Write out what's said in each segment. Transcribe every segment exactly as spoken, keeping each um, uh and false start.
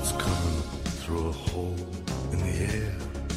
It's coming through a hole in the air.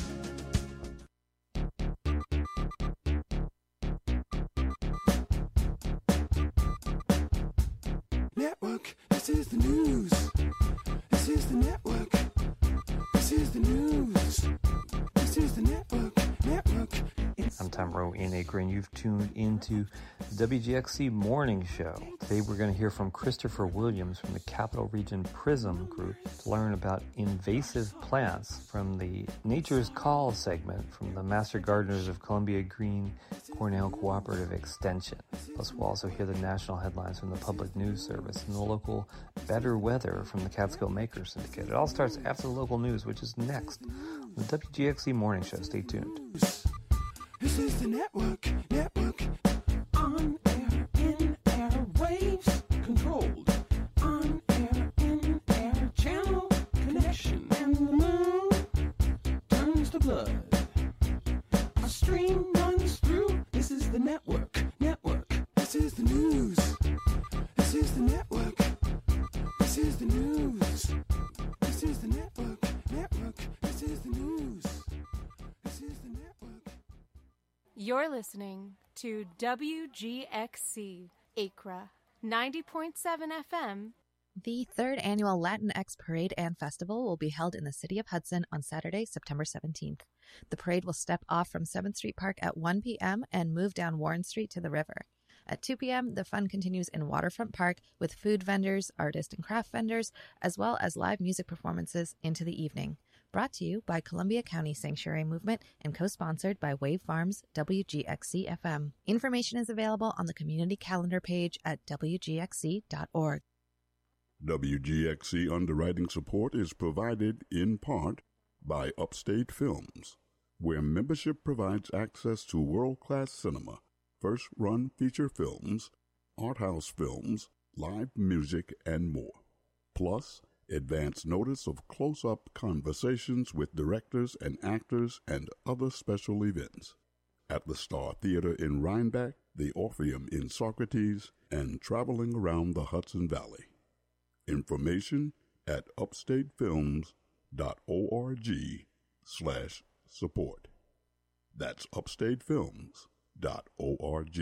Network, this is the news. This is the network. This is the news. This is the network. Network. It's I'm Tom Rowe in Acre, and you've tuned into the W G X C Morning Show. Today we're going to hear from Christopher Williams from the Capital Region PRISM Group to learn about invasive plants from the Nature's Call segment from the Master Gardeners of Columbia Green Cornell Cooperative Extension. Plus we'll also hear the national headlines from the Public News Service and the local Better Weather from the Catskill Makers Syndicate. It all starts after the local news, which is next on the W G X C Morning Show. Stay tuned. This is the network. Network. On air, in air, waves controlled. On air, in air, channel connection. And the moon turns to blood. A stream runs through. This is the network. Network. This is the news. This is the network. This is the news. This is the network. Network. This is the news. This is the network. You're listening to W G X C Acra, ninety point seven F M. The third annual Latinx Parade and Festival will be held in the city of Hudson on Saturday, September seventeenth. The parade will step off from seventh Street Park at one p.m. and move down Warren Street to the river. At two p.m., the fun continues in Waterfront Park with food vendors, artist and craft vendors, as well as live music performances into the evening. Brought to you by Columbia County Sanctuary Movement and co-sponsored by Wave Farms W G X C F M. Information is available on the community calendar page at w g x c dot org. W G X C underwriting support is provided in part by Upstate Films, where membership provides access to world-class cinema, first-run feature films, art house films, live music, and more. Plus, advance notice of close-up conversations with directors and actors and other special events. At the Star Theater in Rhinebeck, the Orpheum in Socrates, and traveling around the Hudson Valley. Information at upstatefilms dot org slash support. That's upstatefilms dot org.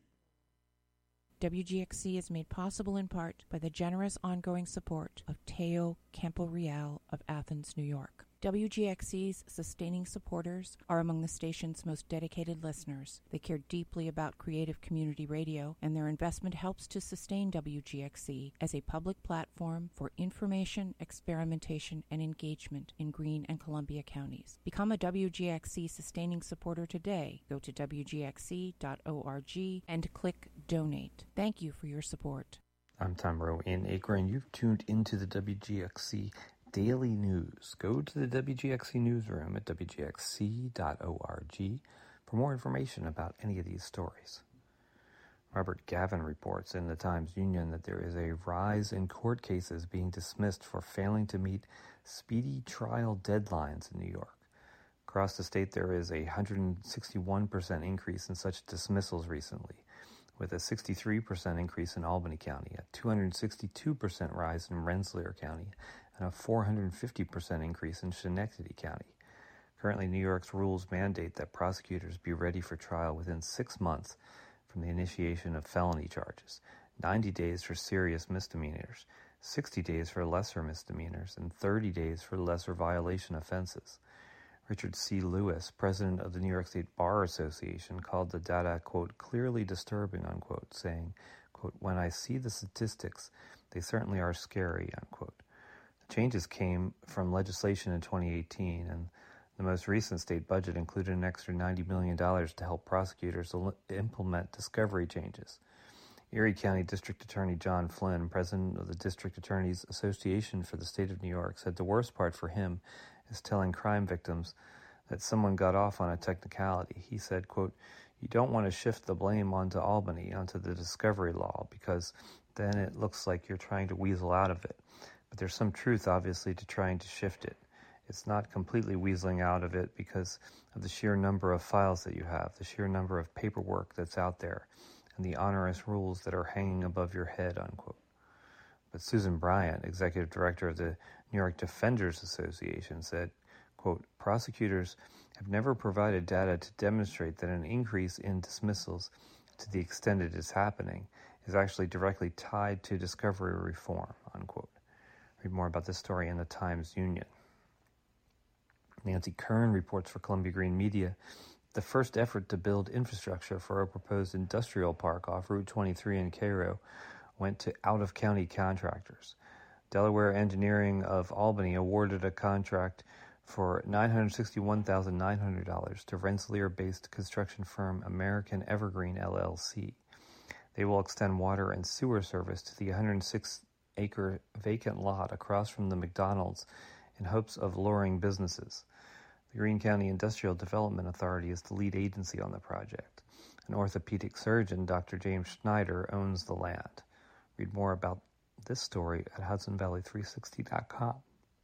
W G X C is made possible in part by the generous ongoing support of Teo Camporeal of Athens, New York. W G X C's sustaining supporters are among the station's most dedicated listeners. They care deeply about creative community radio, and their investment helps to sustain W G X C as a public platform for information, experimentation, and engagement in Greene and Columbia counties. Become a W G X C sustaining supporter today. Go to w g x c dot org and click Donate. Thank you for your support. I'm Tom Rowe in Acre, and you've tuned into the W G X C Daily News. Go to the W G X C newsroom at w g x c dot org for more information about any of these stories. Robert Gavin reports in the Times-Union that there is a rise in court cases being dismissed for failing to meet speedy trial deadlines in New York. Across the state, there is a one hundred sixty-one percent increase in such dismissals recently, with a sixty-three percent increase in Albany County, a two hundred sixty-two percent rise in Rensselaer County, and a four hundred fifty percent increase in Schenectady County. Currently, New York's rules mandate that prosecutors be ready for trial within six months from the initiation of felony charges, ninety days for serious misdemeanors, sixty days for lesser misdemeanors, and thirty days for lesser violation offenses. Richard C. Lewis, president of the New York State Bar Association, called the data, quote, clearly disturbing, unquote, saying, quote, when I see the statistics, they certainly are scary, unquote. The changes came from legislation in twenty eighteen, and the most recent state budget included an extra ninety million dollars to help prosecutors implement discovery changes. Erie County District Attorney John Flynn, president of the District Attorneys Association for the state of New York, said the worst part for him is telling crime victims that someone got off on a technicality. He said, quote, you don't want to shift the blame onto Albany, onto the discovery law, because then it looks like you're trying to weasel out of it. But there's some truth, obviously, to trying to shift it. It's not completely weaseling out of it because of the sheer number of files that you have, the sheer number of paperwork that's out there, and the onerous rules that are hanging above your head, unquote. But Susan Bryant, executive director of the New York Defenders Association, said, quote, prosecutors have never provided data to demonstrate that an increase in dismissals, to the extent it is happening, is actually directly tied to discovery reform, unquote. Read more about this story in the Times-Union. Nancy Kern reports for Columbia Green Media the first effort to build infrastructure for a proposed industrial park off Route twenty-three in Cairo went to out-of-county contractors. Delaware Engineering of Albany awarded a contract for nine hundred sixty-one thousand nine hundred dollars to Rensselaer-based construction firm American Evergreen, L L C. They will extend water and sewer service to the one hundred six acre vacant lot across from the McDonald's in hopes of luring businesses. The Greene County Industrial Development Authority is the lead agency on the project. An orthopedic surgeon, Doctor James Schneider, owns the land. Read more about this story at Hudson Valley three sixty dot com.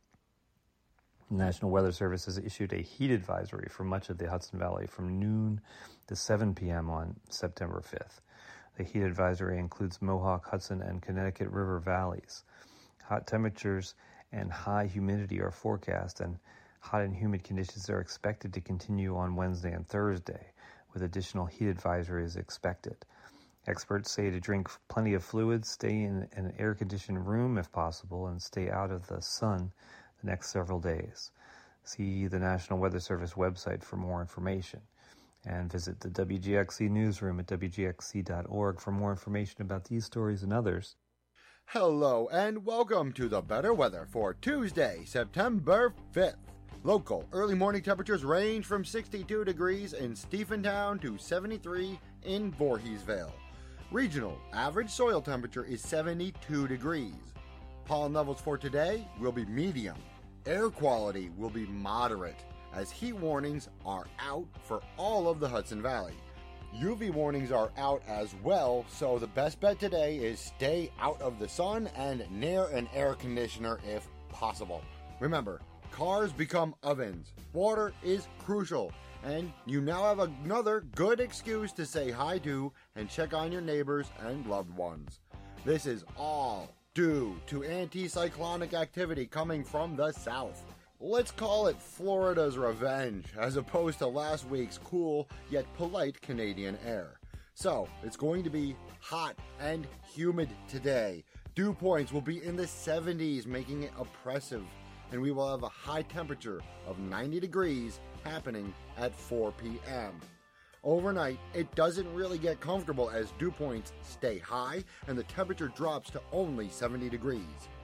The National Weather Service has issued a heat advisory for much of the Hudson Valley from noon to seven p.m. on September fifth. The heat advisory includes Mohawk, Hudson, and Connecticut River valleys. Hot temperatures and high humidity are forecast, and hot and humid conditions are expected to continue on Wednesday and Thursday, with additional heat advisories expected. Experts say to drink plenty of fluids, stay in an air-conditioned room if possible, and stay out of the sun the next several days. See the National Weather Service website for more information, and visit the W G X C newsroom at W G X C dot org for more information about these stories and others. Hello and welcome to the better weather for Tuesday, September fifth. Local early morning temperatures range from sixty-two degrees in Stephentown to seventy-three in Voorheesville. Regional average soil temperature is seventy-two degrees. Pollen levels for today will be medium. Air quality will be moderate, as heat warnings are out for all of the Hudson Valley. U V warnings are out as well, so the best bet today is stay out of the sun and near an air conditioner if possible. Remember, cars become ovens. Water is crucial, and you now have another good excuse to say hi to and check on your neighbors and loved ones. This is all due to anticyclonic activity coming from the south. Let's call it Florida's revenge, as opposed to last week's cool yet polite Canadian air. So, it's going to be hot and humid today. Dew points will be in the seventies, making it oppressive, and we will have a high temperature of ninety degrees happening at four p.m. Overnight, it doesn't really get comfortable as dew points stay high and the temperature drops to only seventy degrees.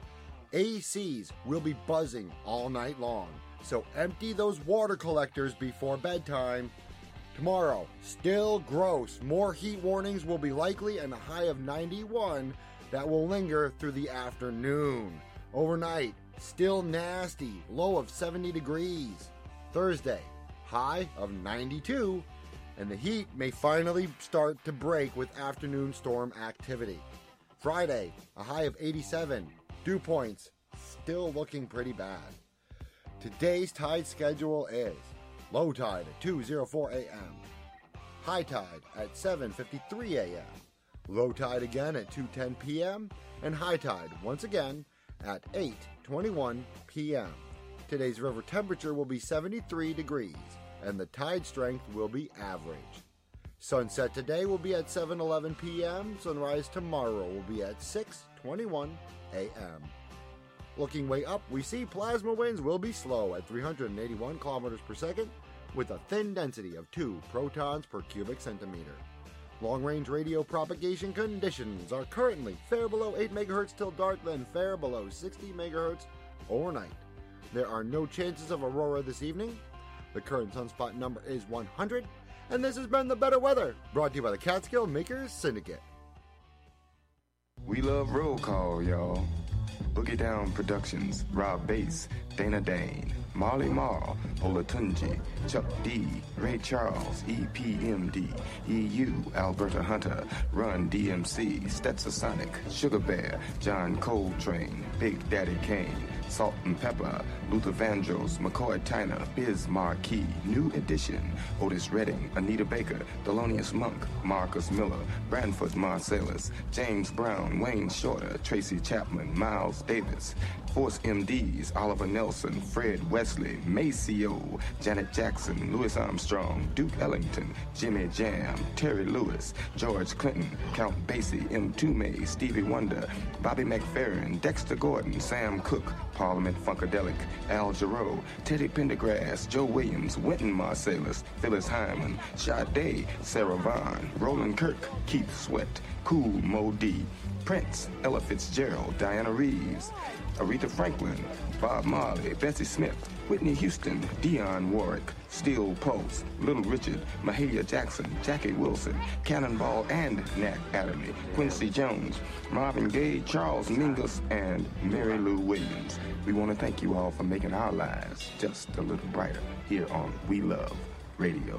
A Cs will be buzzing all night long, so empty those water collectors before bedtime. Tomorrow, still gross. More heat warnings will be likely and a high of ninety-one that will linger through the afternoon. Overnight, still nasty, low of seventy degrees. Thursday, high of ninety-two, and the heat may finally start to break with afternoon storm activity. Friday, a high of eighty-seven. Dew points still looking pretty bad. Today's tide schedule is low tide at two oh four a.m., high tide at seven fifty-three a.m., low tide again at two ten p.m., and high tide once again at eight twenty-one p.m. Today's river temperature will be seventy-three degrees, and the tide strength will be average. Sunset today will be at seven eleven p.m. Sunrise tomorrow will be at six twenty-one a.m. Looking way up, we see plasma winds will be slow at three hundred eighty-one kilometers per second with a thin density of two protons per cubic centimeter. Long-range radio propagation conditions are currently fair below eight megahertz till dark, then fair below sixty megahertz overnight. There are no chances of aurora this evening. The current sunspot number is one hundred, and this has been The Better Weather, brought to you by the Catskill Makers Syndicate. We love roll call, y'all. Boogie Down Productions, Rob Bass, Dana Dane, Marley Marl, Olatunji, Chuck D, Ray Charles, E P M D, E U, Alberta Hunter, Run D M C, Stetsasonic, Sugar Bear, John Coltrane, Big Daddy Kane, Salt and Pepper, Luther Vandross, McCoy Tyner, Biz Marquis, New Edition, Otis Redding, Anita Baker, Thelonious Monk, Marcus Miller, Branford Marsalis, James Brown, Wayne Shorter, Tracy Chapman, Miles Davis, Force M Ds, Oliver Nelson, Fred Wesley, Maceo, Janet Jackson, Louis Armstrong, Duke Ellington, Jimmy Jam, Terry Lewis, George Clinton, Count Basie, M. Toomey, Stevie Wonder, Bobby McFerrin, Dexter Gordon, Sam Cooke, Parliament Funkadelic, Al Jarreau, Teddy Pendergrass, Joe Williams, Wynton Marsalis, Phyllis Hyman, Sade, Sarah Vaughan, Roland Kirk, Keith Sweat, Cool Mo D, Prince, Ella Fitzgerald, Diana Reeves, Aretha Franklin, Bob Marley, Bessie Smith, Whitney Houston, Dionne Warwick, Steel Pulse, Little Richard, Mahalia Jackson, Jackie Wilson, Cannonball and Nat Adderley, Quincy Jones, Marvin Gaye, Charles Mingus, and Mary Lou Williams. We want to thank you all for making our lives just a little brighter here on We Love Radio.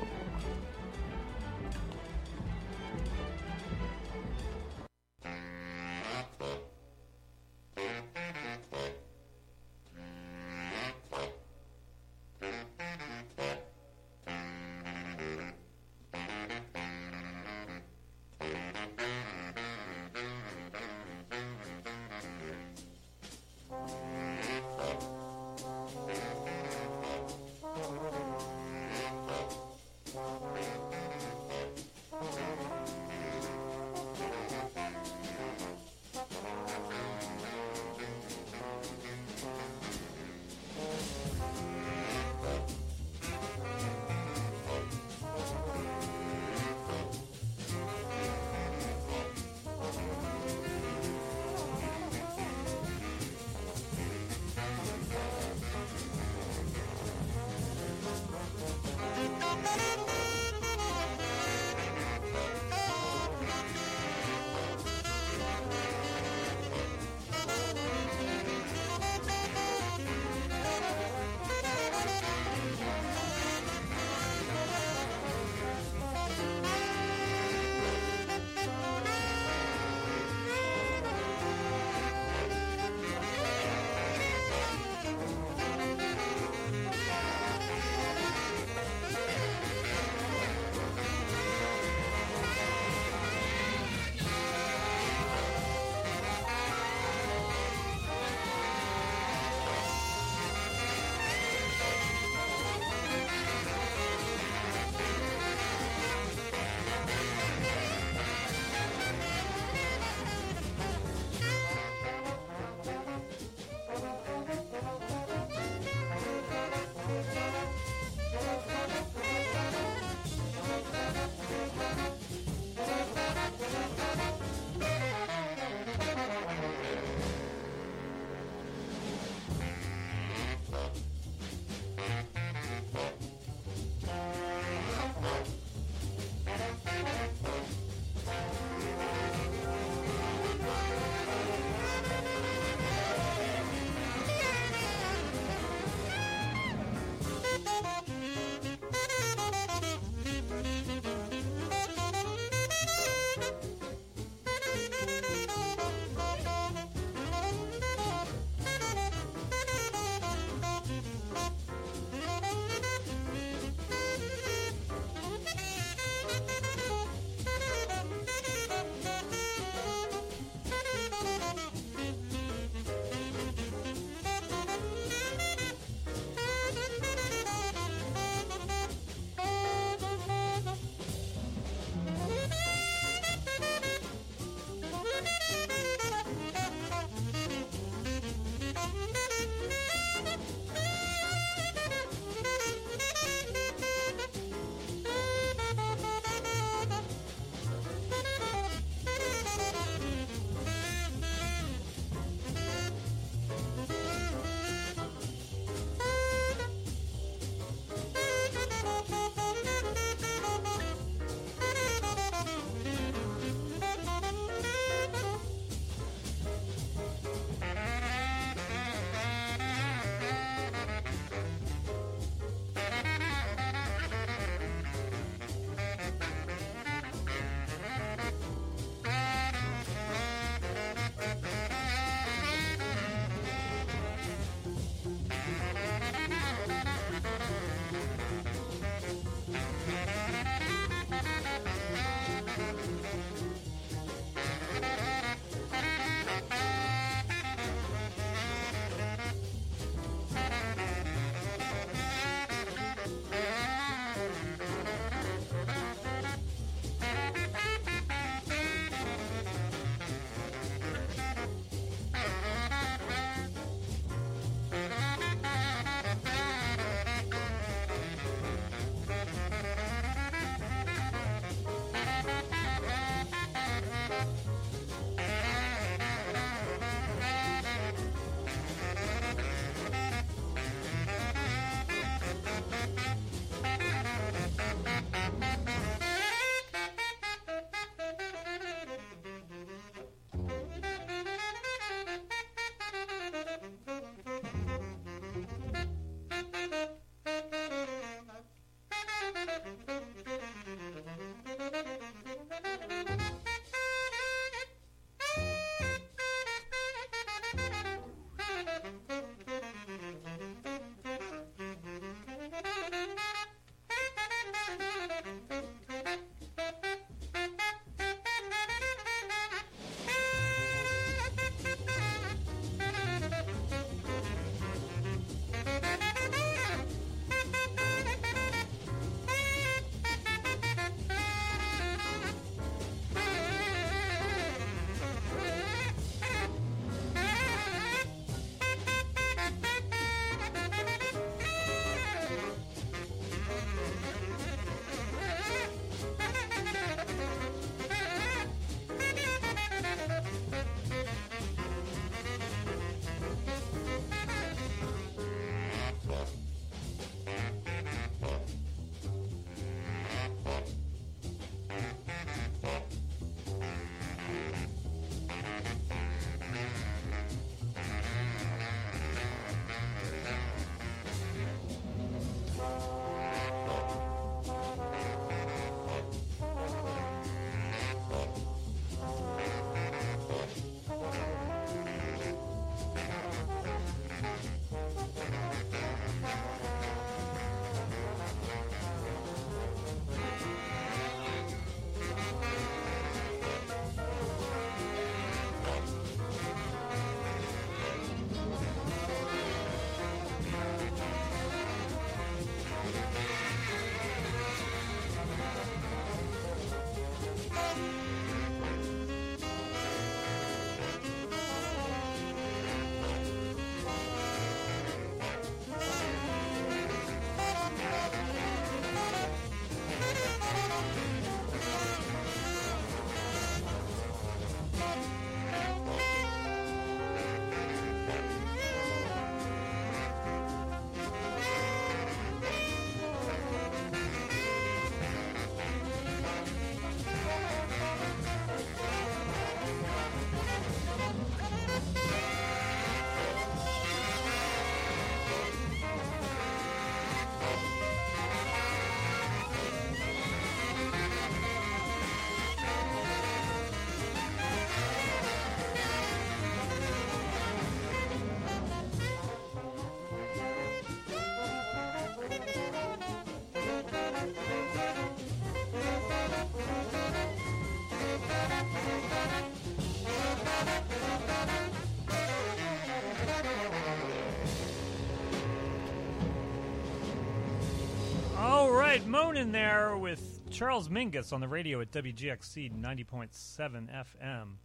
right, Moanin' there with Charles Mingus on the radio at W G X C ninety point seven F M.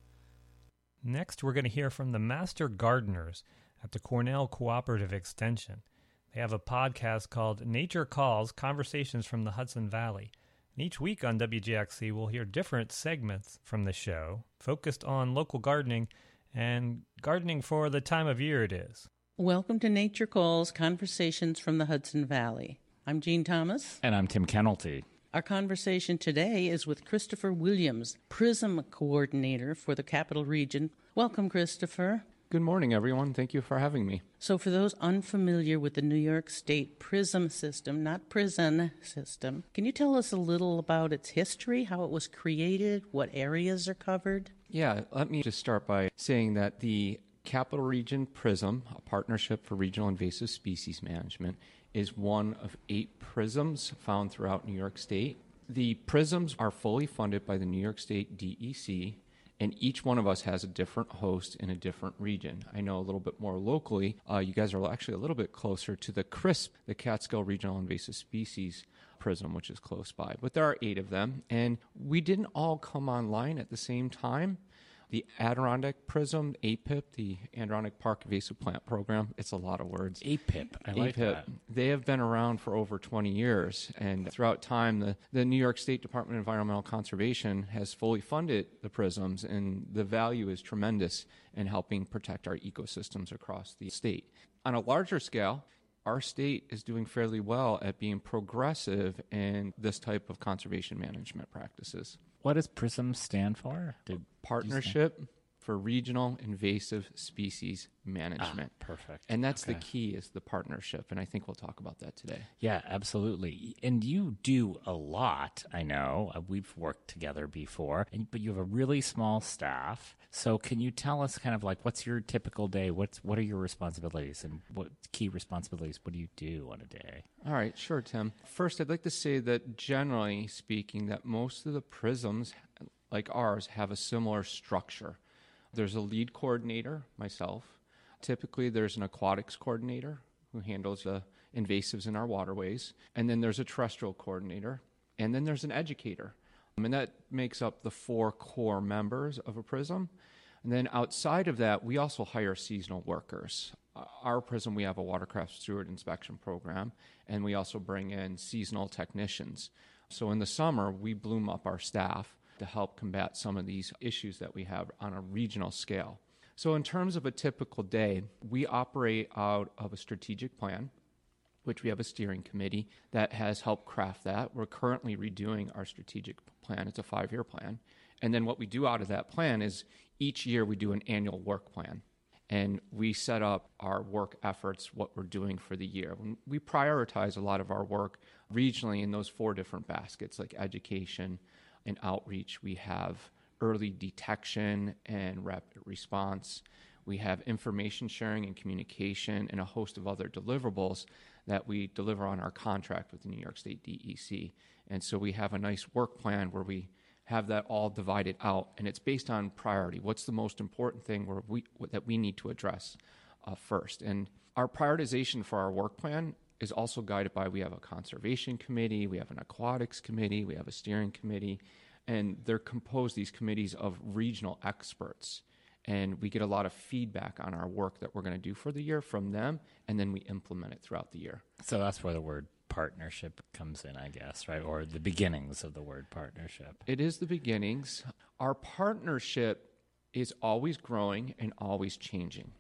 Next, we're going to hear from the Master Gardeners at the Cornell Cooperative Extension. They have a podcast called Nature Calls, Conversations from the Hudson Valley. And each week on W G X C, we'll hear different segments from the show focused on local gardening and gardening for the time of year it is. Welcome to Nature Calls, Conversations from the Hudson Valley. I'm Jean Thomas. And I'm Tim Kennelty. Our conversation today is with Christopher Williams, PRISM Coordinator for the Capital Region. Welcome, Christopher. Good morning, everyone. Thank you for having me. So for those unfamiliar with the New York State PRISM system, not prison system, can you tell us a little about its history, how it was created, what areas are covered? Yeah, let me just start by saying that the Capital Region PRISM, a partnership for regional invasive species management, is one of eight PRISMs found throughout New York State. The PRISMs are fully funded by the New York State D E C, and each one of us has a different host in a different region. I know a little bit more locally, uh, you guys are actually a little bit closer to the CRISP, the Catskill Regional Invasive Species PRISM, which is close by. But there are eight of them, and we didn't all come online at the same time. The Adirondack PRISM, A P I P, the Adirondack Park Invasive Plant Program, it's a lot of words. A P I P, I like A P I P. that. They have been around for over twenty years, and throughout time, the, the New York State Department of Environmental Conservation has fully funded the PRISMs, and the value is tremendous in helping protect our ecosystems across the state. On a larger scale, our state is doing fairly well at being progressive in this type of conservation management practices. What does PRISM stand for? Did Partnership for Regional Invasive Species Management. Ah, perfect. And that's okay. the key, is the partnership, and I think we'll talk about that today. Yeah, absolutely. And you do a lot, I know. Uh, we've worked together before, and, but you have a really small staff. So can you tell us kind of like what's your typical day? What's What are your responsibilities, and what key responsibilities? What do you do on a day? All right, sure, Tim. First, I'd like to say that generally speaking, that most of the PRISMs, like ours, have a similar structure. There's a lead coordinator, myself. Typically, there's an aquatics coordinator who handles the invasives in our waterways. And then there's a terrestrial coordinator. And then there's an educator. And that makes up the four core members of a PRISM. And then outside of that, we also hire seasonal workers. Uh, our PRISM, we have a watercraft steward inspection program, and we also bring in seasonal technicians. So in the summer, we bloom up our staff to help combat some of these issues that we have on a regional scale. So in terms of a typical day, we operate out of a strategic plan, which we have a steering committee that has helped craft that. We're currently redoing our strategic plan. It's a five-year plan. And then what we do out of that plan is each year we do an annual work plan. And we set up our work efforts, what we're doing for the year. We prioritize a lot of our work regionally in those four different baskets, like education and outreach. We have early detection and rapid response. We have information sharing and communication, and a host of other deliverables that we deliver on our contract with the New York State D E C. And so we have a nice work plan where we have that all divided out, and it's based on priority. What's the most important thing where we, that we need to address uh, first? And our prioritization for our work plan is also guided by, we have a conservation committee, we have an aquatics committee, we have a steering committee, and they're composed, these committees, of regional experts. And we get a lot of feedback on our work that we're going to do for the year from them, and then we implement it throughout the year. So that's where the word partnership comes in, I guess, right? Or the beginnings of the word partnership. It is the beginnings. Our partnership is always growing and always changing.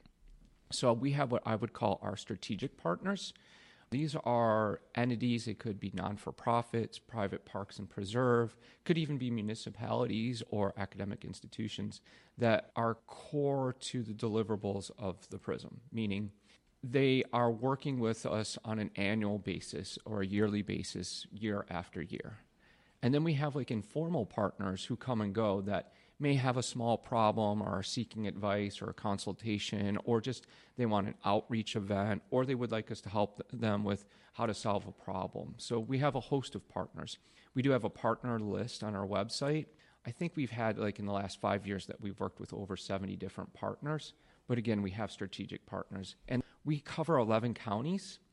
So we have what I would call our strategic partners. These are entities. It could be non-for-profits, private parks and preserve, could even be municipalities or academic institutions that are core to the deliverables of the PRISM, meaning they are working with us on an annual basis or a yearly basis, year after year. And then we have like informal partners who come and go that may have a small problem or are seeking advice or a consultation, or just they want an outreach event, or they would like us to help them with how to solve a problem. So we have a host of partners. We do have a partner list on our website. I think we've had, like in the last five years, that we've worked with over seventy different partners. But again, we have strategic partners. And we cover eleven counties.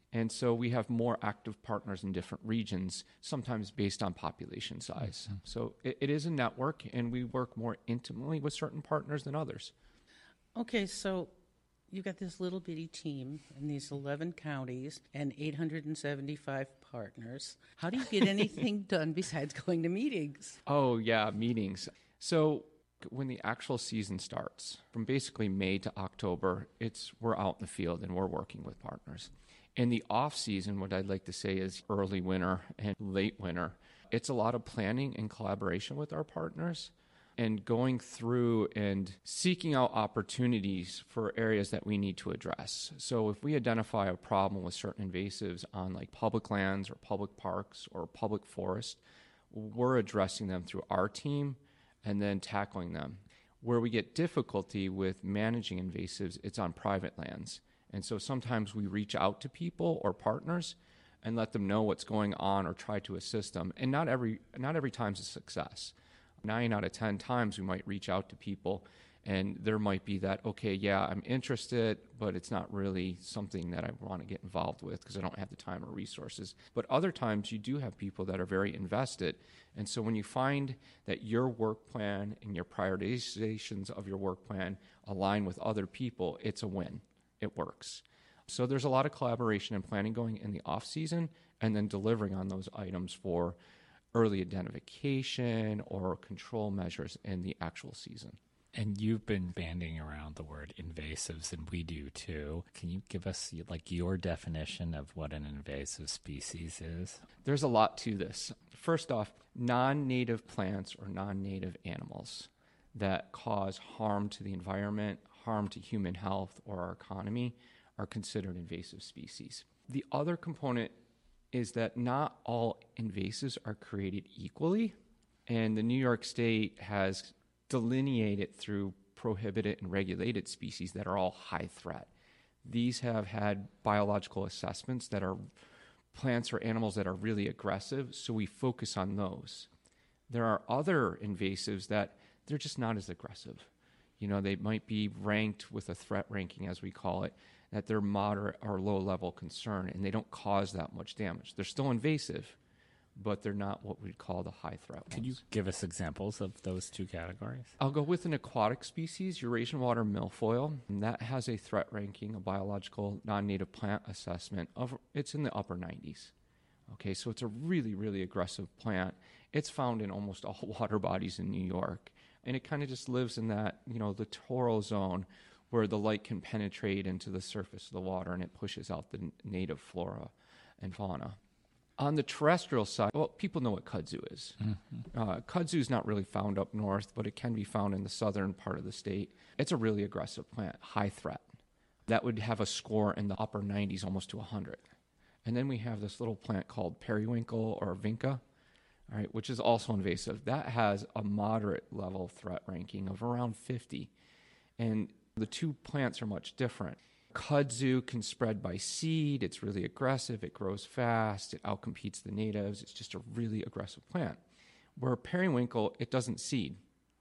And so we have more active partners in different regions, sometimes based on population size. Mm-hmm. So it, it is a network, and we work more intimately with certain partners than others. Okay, so you've got this little bitty team in these eleven counties and eight hundred seventy-five partners. How do you get anything done besides going to meetings? Oh, yeah, meetings. So when the actual season starts, from basically May to October, it's we're out in the field and we're working with partners. In the off season, what I'd like to say is early winter and late winter. It's a lot of planning and collaboration with our partners and going through and seeking out opportunities for areas that we need to address. So if we identify a problem with certain invasives on like public lands or public parks or public forest, we're addressing them through our team and then tackling them. Where we get difficulty with managing invasives, it's on private lands. And so sometimes we reach out to people or partners and let them know what's going on or try to assist them. And not every not every time's a success. Nine out of ten times we might reach out to people and there might be that, okay, yeah, I'm interested, but it's not really something that I want to get involved with because I don't have the time or resources. But other times you do have people that are very invested. And so when you find that your work plan and your prioritizations of your work plan align with other people, it's a win. It works. So there's a lot of collaboration and planning going in the off season and then delivering on those items for early identification or control measures in the actual season. And you've been banding around the word invasives, and we do too. Can you give us like your definition of what an invasive species is? There's a lot to this. First off, non-native plants or non-native animals that cause harm to the environment, harm to human health or our economy are considered invasive species. The other component is that not all invasives are created equally, and the New York State has delineated through prohibited and regulated species that are all high threat. These have had biological assessments that are plants or animals that are really aggressive, so we focus on those. There are other invasives that they're just not as aggressive. You know, they might be ranked with a threat ranking, as we call it, that they're moderate or low level concern, and they don't cause that much damage. They're still invasive, but they're not what we'd call the high threat ones. Could you give us examples of those two categories? I'll go with an aquatic species, Eurasian water milfoil. And that has a threat ranking, a biological non-native plant assessment of, it's in the upper nineties. Okay, so it's a really, really aggressive plant. It's found in almost all water bodies in New York. And it kind of just lives in that, you know, littoral zone where the light can penetrate into the surface of the water and it pushes out the native flora and fauna. On the terrestrial side, well, people know what kudzu is. Mm-hmm. Uh, kudzu is not really found up north, but it can be found in the southern part of the state. It's a really aggressive plant, high threat. That would have a score in the upper nineties, almost to one hundred. And then we have this little plant called periwinkle or vinca, all right, which is also invasive. That has a moderate level threat ranking of around fifty. And the two plants are much different. Kudzu can spread by seed. It's really aggressive. It grows fast. It outcompetes the natives. It's just a really aggressive plant. Where periwinkle, it doesn't seed.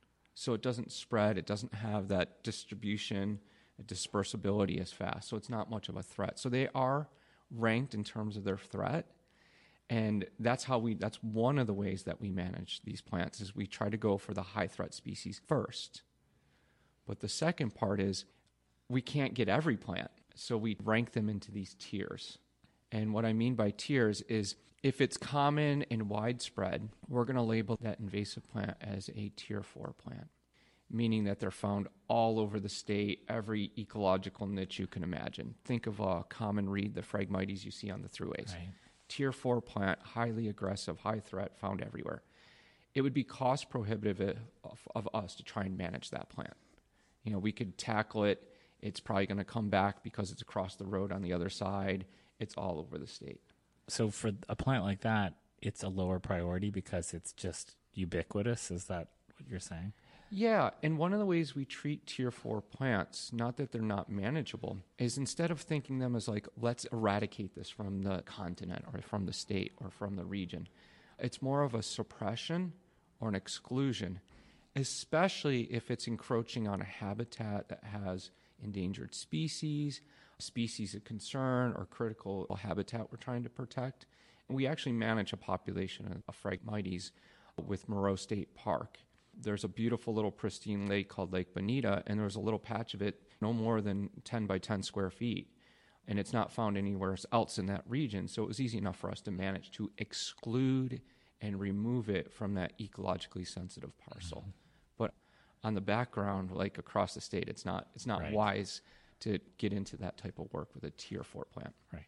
So it doesn't spread. It doesn't have that distribution, dispersibility as fast. So it's not much of a threat. So they are ranked in terms of their threat. And that's how we, that's one of the ways that we manage these plants is we try to go for the high threat species first. But the second part is we can't get every plant. So we rank them into these tiers. And what I mean by tiers is if it's common and widespread, we're going to label that invasive plant as a tier four plant, meaning that they're found all over the state, every ecological niche you can imagine. Think of a common reed, the Phragmites you see on the thruways. Right. Tier four plant, highly aggressive, high threat, found everywhere. It would be cost prohibitive of, of us to try and manage that plant. You know, we could tackle it. It's probably going to come back because it's across the road on the other side. It's all over the state. So for a plant like that, it's a lower priority because it's just ubiquitous? Is that what you're saying? Yeah, and one of the ways we treat tier four plants, not that they're not manageable, is instead of thinking them as like, let's eradicate this from the continent or from the state or from the region, it's more of a suppression or an exclusion, especially if it's encroaching on a habitat that has endangered species, species of concern or critical habitat we're trying to protect. And we actually manage a population of Phragmites with Moreau State Park. There's a beautiful little pristine lake called Lake Bonita, and there's a little patch of it no more than ten by ten square feet. And it's not found anywhere else in that region, so it was easy enough for us to manage to exclude and remove it from that ecologically sensitive parcel. Mm-hmm. But on the background, like across the state, it's not it's not right. wise to get into that type of work with a tier four plant. Right.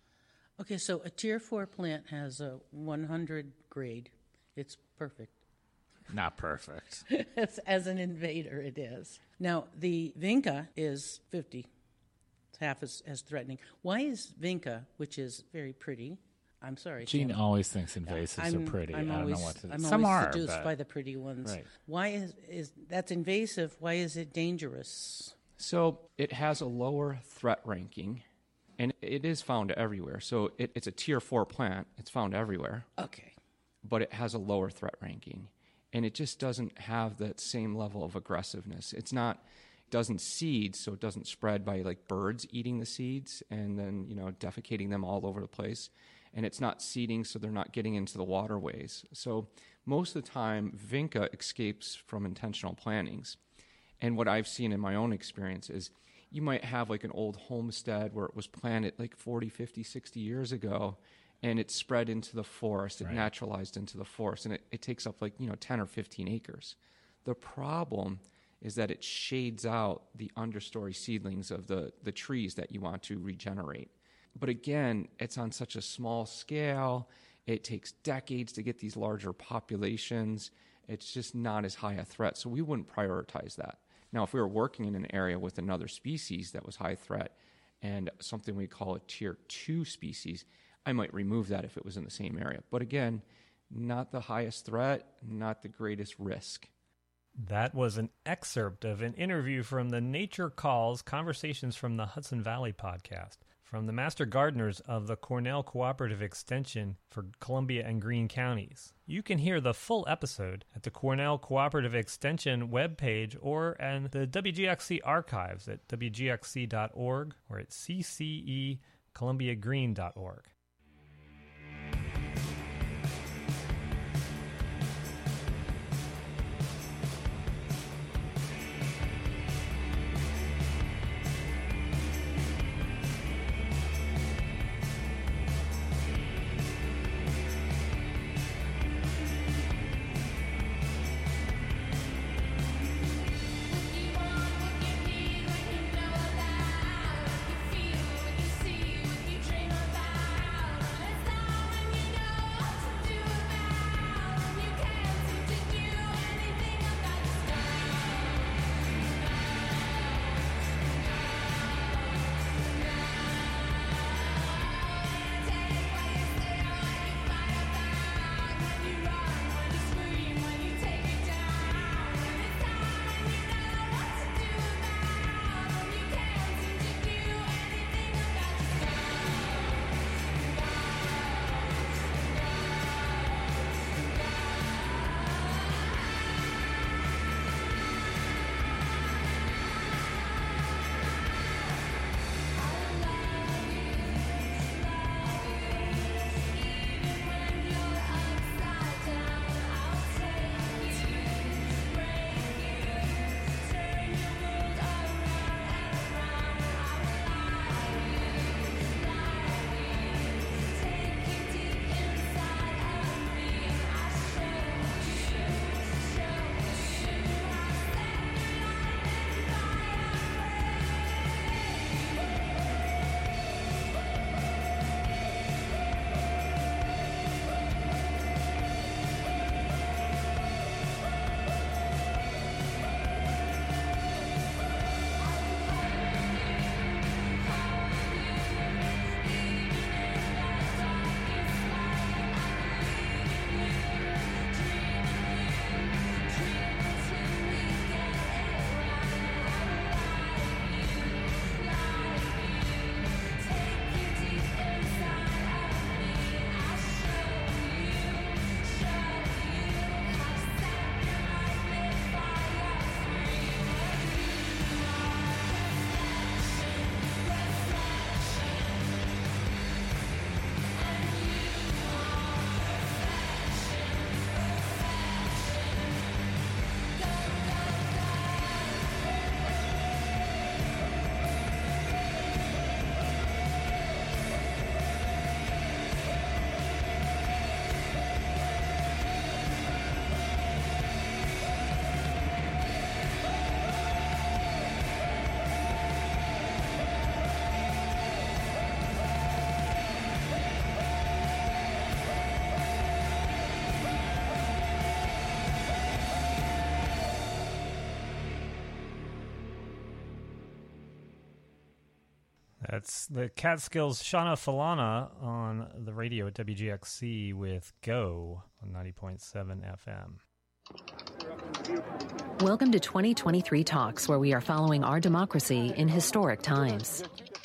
Okay, so a tier four plant has a one hundred grade. It's perfect. Not perfect. as, as an invader, it is. Now, the vinca is fifty. It's half as, as threatening. Why is vinca, which is very pretty, I'm sorry, Gene Tim. always thinks invasives I'm, are pretty. I'm I don't always, know what to I'm Some always are, seduced but... by the pretty ones. Right. Why is, is that's invasive? Why is it dangerous? So it has a lower threat ranking, and it is found everywhere. So it, it's a tier four plant. It's found everywhere. Okay. But it has a lower threat ranking, and it just doesn't have that same level of aggressiveness. It's not, it doesn't seed, so it doesn't spread by like birds eating the seeds and then, you know, defecating them all over the place. And it's not seeding, so they're not getting into the waterways. So most of the time, vinca escapes from intentional plantings. And what I've seen in my own experience is you might have like an old homestead where it was planted like forty, fifty, sixty years ago, and it spread into the forest, it Right. naturalized into the forest, and it, it takes up like, you know, ten or fifteen acres. The problem is that it shades out the understory seedlings of the, the trees that you want to regenerate. But again, it's on such a small scale. It takes decades to get these larger populations. It's just not as high a threat, so we wouldn't prioritize that. Now, if we were working in an area with another species that was high threat and something we call a tier two species, I might remove that if it was in the same area. But again, not the highest threat, not the greatest risk. That was an excerpt of an interview from the Nature Calls Conversations from the Hudson Valley podcast from the master gardeners of the Cornell Cooperative Extension for Columbia and Greene counties. You can hear the full episode at the Cornell Cooperative Extension webpage or in the W G X C archives at W G X C dot org or at C C E Columbia Greene dot org. Feel, what you see, what you dream about. That's the Catskills Shauna Falana on the radio at W G X C with Go on ninety point seven F M. Welcome to twenty twenty-three Talks, where we are following our democracy in historic times.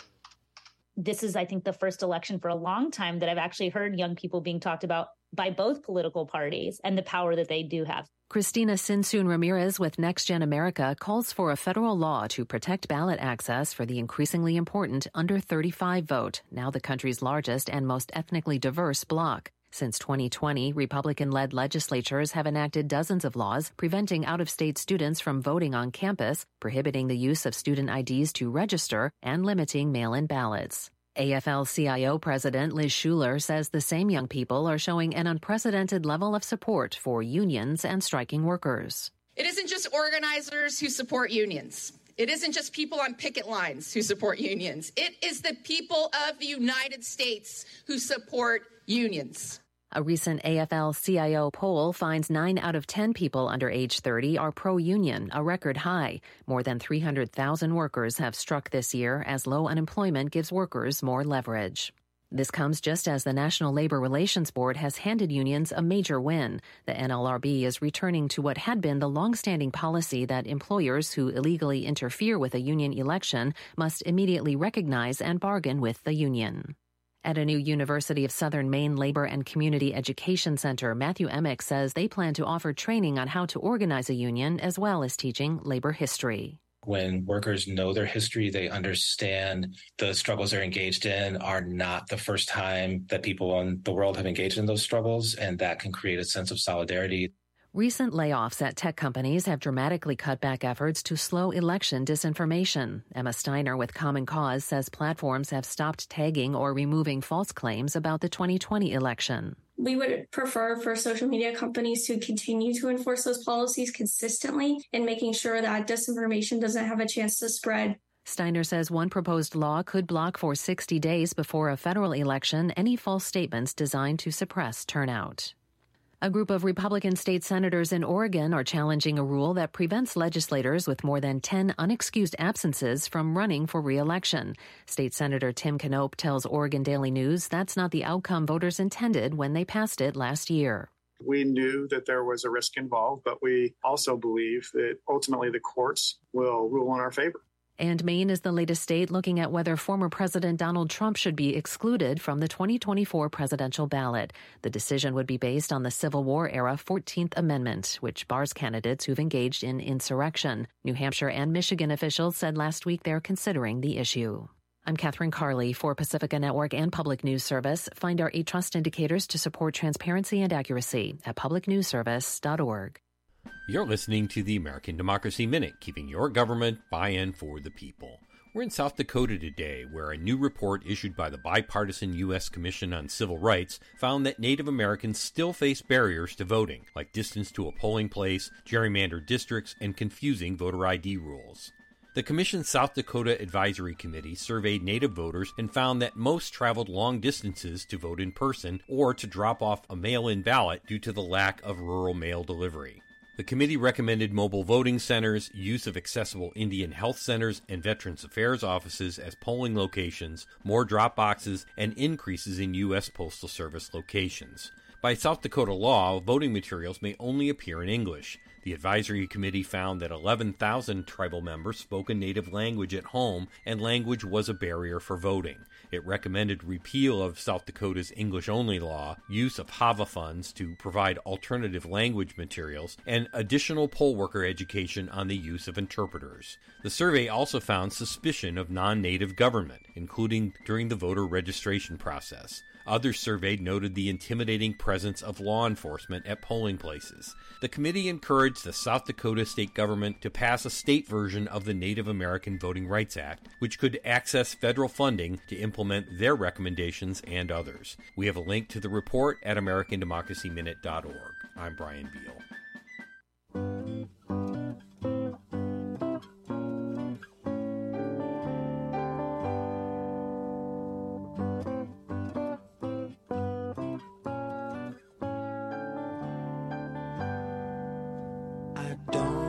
This is, I think, the first election for a long time that I've actually heard young people being talked about by both political parties and the power that they do have. Christina Sinsoon Ramirez with Next Gen America calls for a federal law to protect ballot access for the increasingly important under thirty-five vote, now the country's largest and most ethnically diverse bloc. Since twenty twenty, Republican-led legislatures have enacted dozens of laws preventing out-of-state students from voting on campus, prohibiting the use of student I Ds to register, and limiting mail-in ballots. A F L C I O President Liz Shuler says the same young people are showing an unprecedented level of support for unions and striking workers. It isn't just organizers who support unions. It isn't just people on picket lines who support unions. It is the people of the United States who support unions. A recent A F L C I O poll finds nine out of ten people under age thirty are pro-union, a record high. More than three hundred thousand workers have struck this year as low unemployment gives workers more leverage. This comes just as the National Labor Relations Board has handed unions a major win. The N L R B is returning to what had been the longstanding policy that employers who illegally interfere with a union election must immediately recognize and bargain with the union. At a new University of Southern Maine Labor and Community Education Center, Matthew Emick says they plan to offer training on how to organize a union as well as teaching labor history. When workers know their history, they understand the struggles they're engaged in are not the first time that people in the world have engaged in those struggles, and that can create a sense of solidarity. Recent layoffs at tech companies have dramatically cut back efforts to slow election disinformation. Emma Steiner with Common Cause says platforms have stopped tagging or removing false claims about the twenty twenty election. We would prefer for social media companies to continue to enforce those policies consistently and making sure that disinformation doesn't have a chance to spread. Steiner says one proposed law could block for sixty days before a federal election any false statements designed to suppress turnout. A group of Republican state senators in Oregon are challenging a rule that prevents legislators with more than ten unexcused absences from running for re-election. State Senator Tim Knope tells Oregon Daily News that's not the outcome voters intended when they passed it last year. We knew that there was a risk involved, but we also believe that ultimately the courts will rule in our favor. And Maine is the latest state looking at whether former President Donald Trump should be excluded from the twenty twenty-four presidential ballot. The decision would be based on the Civil War-era fourteenth Amendment, which bars candidates who've engaged in insurrection. New Hampshire and Michigan officials said last week they're considering the issue. I'm Catherine Carley for Pacifica Network and Public News Service. Find our eight trust indicators to support transparency and accuracy at public news service dot org. You're listening to the American Democracy Minute, keeping your government by-in for the people. We're in South Dakota today, where a new report issued by the bipartisan U S Commission on Civil Rights found that Native Americans still face barriers to voting, like distance to a polling place, gerrymandered districts, and confusing voter I D rules. The Commission's South Dakota Advisory Committee surveyed Native voters and found that most traveled long distances to vote in person or to drop off a mail-in ballot due to the lack of rural mail delivery. The committee recommended mobile voting centers, use of accessible Indian health centers and Veterans Affairs offices as polling locations, more drop boxes, and increases in U S Postal Service locations. By South Dakota law, voting materials may only appear in English. The advisory committee found that eleven thousand tribal members spoke a native language at home, and language was a barrier for voting. It recommended repeal of South Dakota's English-only law, use of H A V A funds to provide alternative language materials, and additional poll worker education on the use of interpreters. The survey also found suspicion of non-native government, including during the voter registration process. Others surveyed noted the intimidating presence of law enforcement at polling places. The committee encouraged the South Dakota state government to pass a state version of the Native American Voting Rights Act, which could access federal funding to implement their recommendations and others. We have a link to the report at american democracy minute dot org. I'm Brian Beal.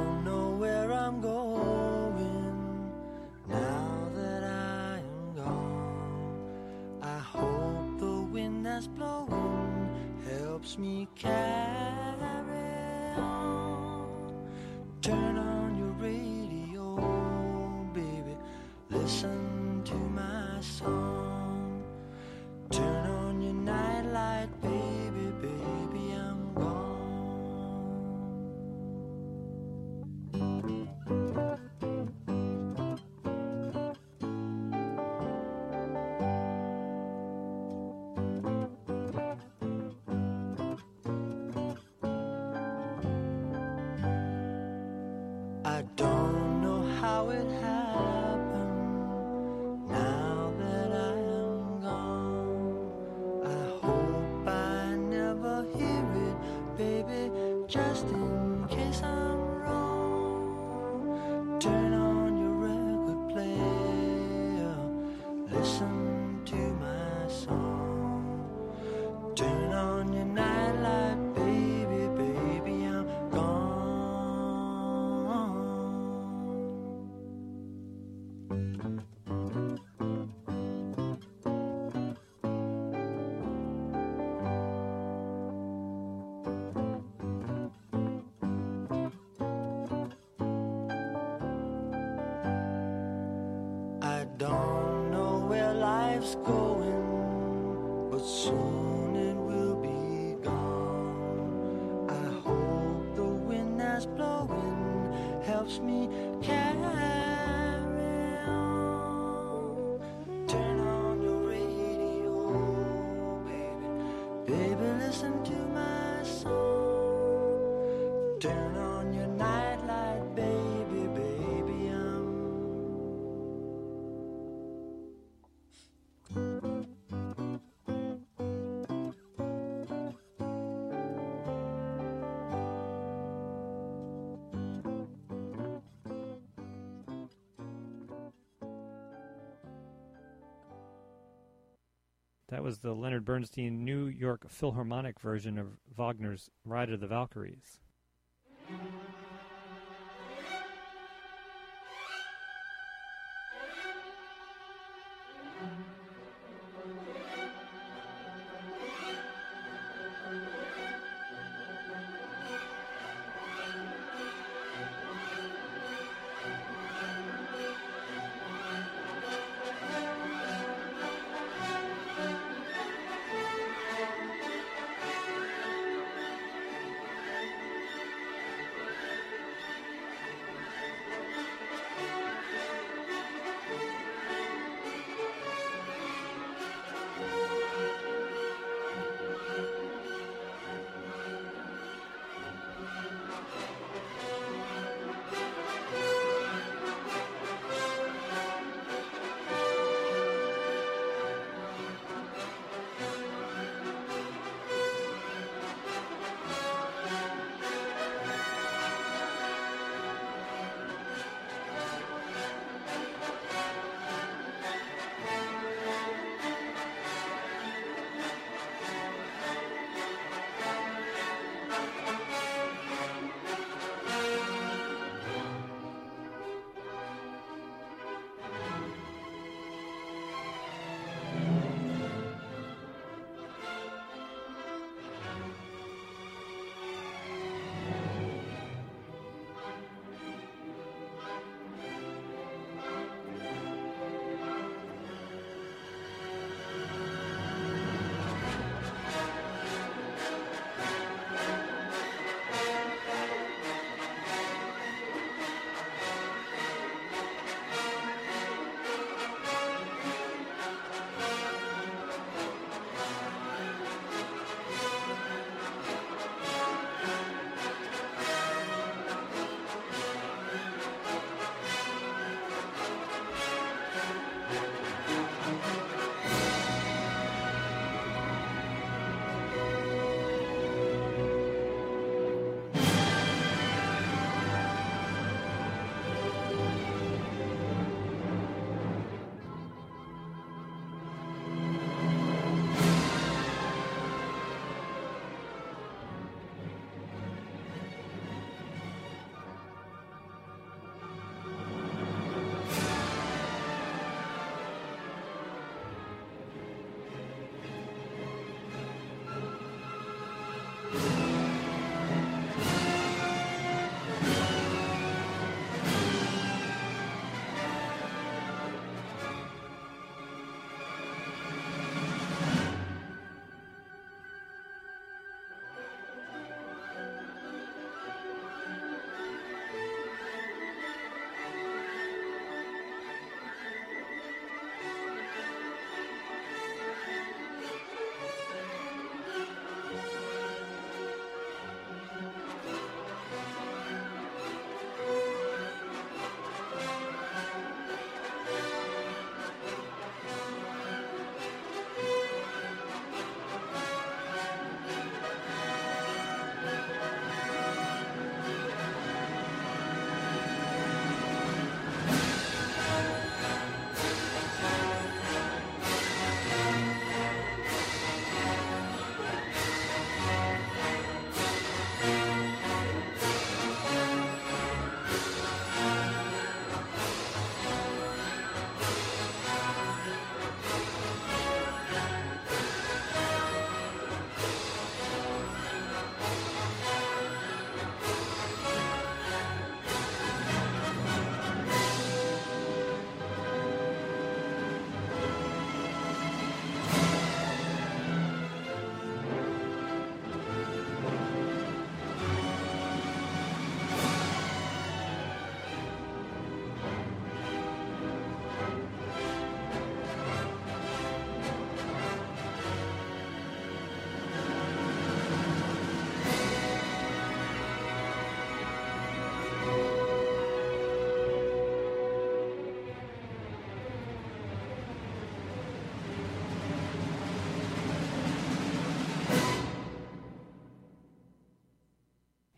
Now that I am gone. how it happened. Now that I am gone, I hope I never hear it, baby, just in case I'm wrong. Turn on your record player, listen to my song. Turn on your nightlight, baby, baby, I'm gone. I don't know where life's going, but soon it will be gone. I hope the wind that's blowing helps me carry on. Turn on your radio, baby, baby, listen to my song. Turn on your nightlight, baby, baby, I'm That was the Leonard Bernstein New York Philharmonic version of Wagner's Ride of the Valkyries.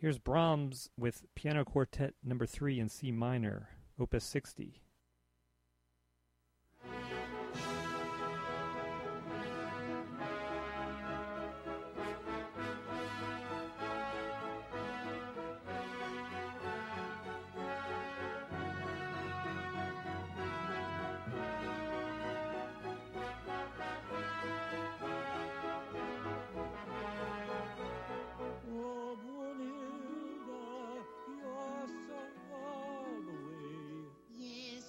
Here's Brahms with Piano Quartet number three in C minor, Opus sixty. Yes,